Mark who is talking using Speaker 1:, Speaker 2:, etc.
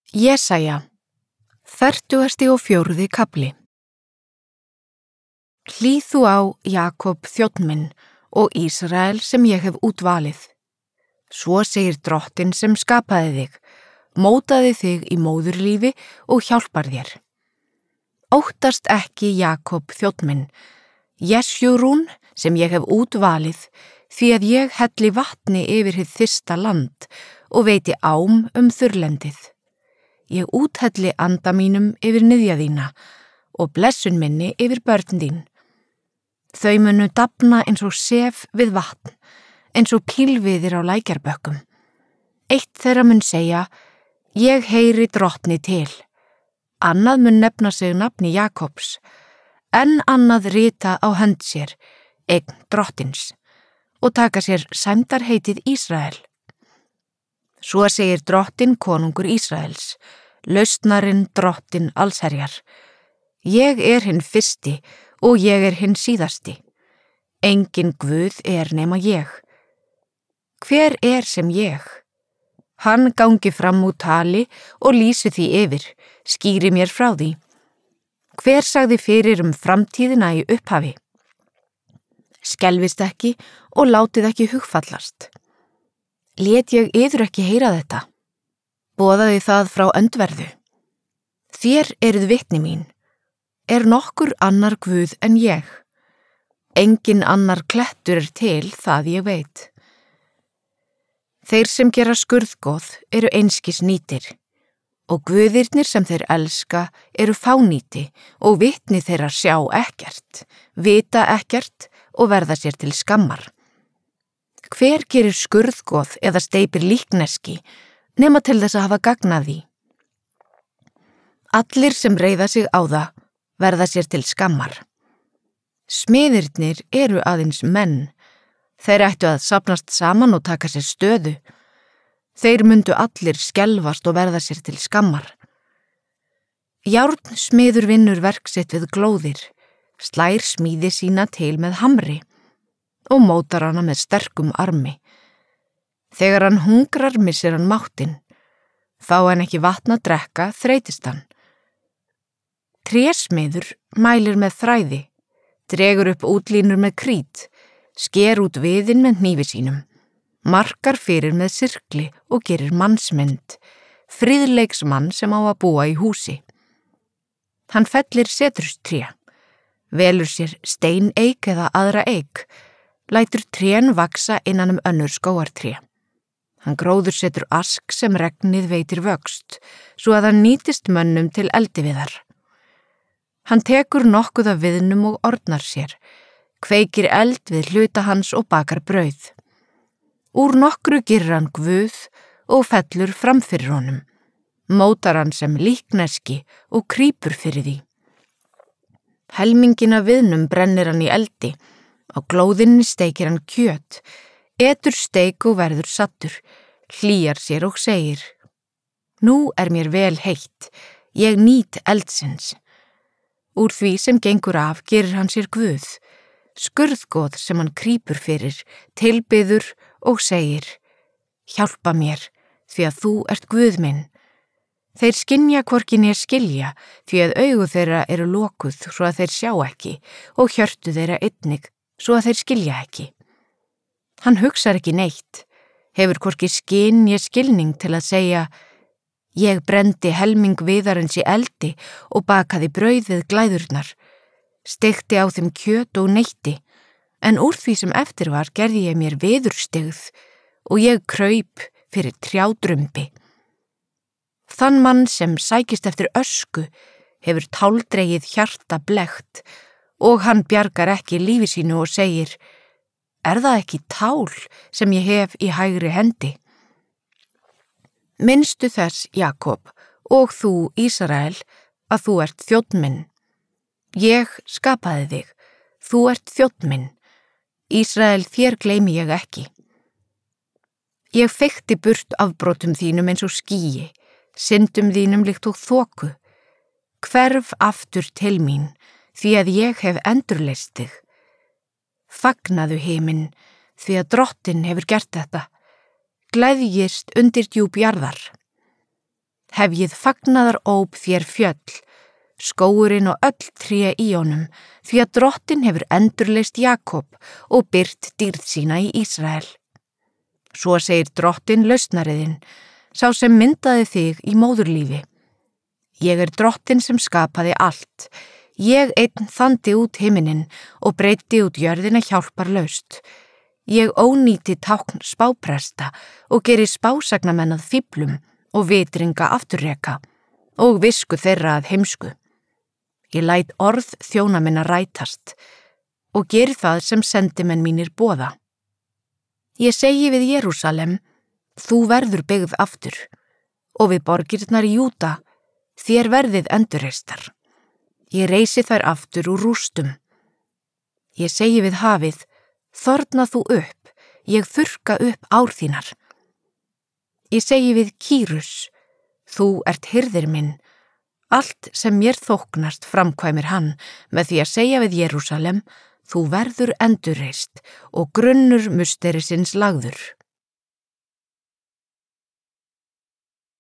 Speaker 1: Jesaja, 44. kafli. Hlýð þú á Jakob þjónn minn og Ísrael sem ég hef útvalið. Svo segir Drottinn sem skapaði þig, mótaði þig í móðurlífi og hjálpar þér. Óttast ekki Jakob þjónn minn, Jesjúrún sem ég hef útvalið, því að ég helli vatni yfir hið þyrsta land og veiti ám þurrlendið. Ég úthelli anda mínum yfir niðja þína og blessun minni yfir börn þín. Þau munu dafna eins og sef við vatn, eins og pílviðir á lækjarbökkum. Eitt þeirra mun segja, ég heyri Drottni til. Annað mun nefna sig nafni Jakobs, enn annað rita á hönd sér, eign Drottins, og taka sér sæmdarheitið Ísrael. Svo segir Drottinn konungur Ísraels, lausnarinn Drottinn allsherjar. Ég er hinn fyrsti og ég er hinn síðasti. Engin guð er nema ég. Hver er sem ég? Hann gangi fram úr tali og lýsi því yfir, skýri mér frá því. Hver sagði fyrir framtíðina í upphafi? Skelfist ekki og látið ekki hugfallast. Lét ég yður ekki heyra þetta? Boðaði það frá öndverðu. Þér eruð vitni mín. Er nokkur annar guð en ég? Engin annar klettur er til, það ég veit. Þeir sem gera skurðgoð eru einskis nýtir, og guðirnir sem þeir elska eru fánýti og vitni þeirra sjá ekkert, vita ekkert og verða sér til skammar. Hver gerir skurðgoð eða steypir líkneski, nema til þess að hafa gagn af því? Allir sem reiða sig á það verða sér til skammar. Smiðirnir eru aðeins menn. Þeir ættu að safnast saman og taka sér stöðu. Þeir mundu allir skelfast og verða sér til skammar. Járnsmiður vinnur verk sitt við glóðir, slær smíði sína til með hamri og mótar hana með sterkum armi. Þegar hann hungrar missir hann máttinn. Fá hann ekki vatn að drekka, þreytist hann. Trésmiður mælir með þræði, dregur upp útlínur með krít, sker út viðinn með hnífi sínum, markar fyrir með sirkli og gerir mannsmynd, friðleiksmann sem á að búa í húsi. Hann fellir seturstré, velur sér steineik eða aðra eik, lætur trén vaksa innan önnur skógartré. Hann gróðursetur ask sem regnið veitir vöxt, svo að hann nýtist mönnum til eldiviðar. Hann tekur nokkuð af viðnum og ornar sér, kveikir eld við hluta hans og bakar brauð. Úr nokkru gerir hann guð og fellur fram fyrir honum, mótar hann sem líkneski og krýpur fyrir því. Helmingina viðnum brennir hann í eldi, á glóðinni steikir hann kjöt, etur steik og verður sattur, hlýjar sér og segir, nú er mér vel heitt, ég nýt eldsins. Úr því sem gengur af gerir hann sér guð, skurðgoð sem hann krýpur fyrir, tilbiður og segir, hjálpa mér, því að þú ert guð minn. Þeir skynja hvorki né skilja, því að augu þeirra eru lokuð svo að þeir sjá ekki og hjörtu þeirra einnig svo að þeir skilja ekki. Hann hugsar ekki neitt, hefur hvorki skyn né skilning til að segja, ég brendi helming viðarins í eldi og bakaði brauð við glæðurnar, steikti á þeim kjöt og neytti, en úr því sem eftir var gerði ég mér veðurstigð og ég kraup fyrir trjádrumbi. Þann mann sem sækist eftir ösku hefur táldregið hjarta blekt og hann bjargar ekki lífi sínu og segir, er það ekki tál sem ég hef í hægri hendi? Minnstu þess, Jakob, og þú, Ísrael, að þú ert þjónn minn. Ég skapaði þig, þú ert þjónn minn. Ísrael, þér gleymi ég ekki. Ég feykti burt afbrotum þínum eins og skýi, syndum þínum líkt og þoku. Hverf aftur til mín, því að ég hef endurleist þig. Fagnaðu himinn, því að Drottinn hefur gert þetta. Gleðjist undir djúp jarðar. Hefjið fagnaðar óp þér fjöll, skógurinn og öll tré í honum, því að Drottinn hefur endurleist Jakob og byrt dýrð sína í Ísrael. Svo segir Drottinn lausnariðinn, sá sem myndaði þig í móðurlífi. Ég er Drottinn sem skapaði allt. Ég einn þandi út himinin og breiddi út jörðina hjálparlaust. Ég ónýti tákn spápresta og geri spásagnamenn að fíflum og vitringa afturreka og visku þeirra að heimsku. Ég læt orð þjóna minna rætast og geri það sem sendimenn mínir boða. Ég segi við Jerúsalem, þú verður byggð aftur, og við borgirnar í Júda, þér verðið endurreistar. Ég reisi þær aftur úr rústum. Ég segi við hafið, þorna þú upp, ég þurrka upp ár þínar. Ég segi við Kýrus, þú ert hirðir minn, allt sem mér þóknast framkvæmir hann með því að segja við Jerúsalem, þú verður endurreist og grunnur musterisins lagður.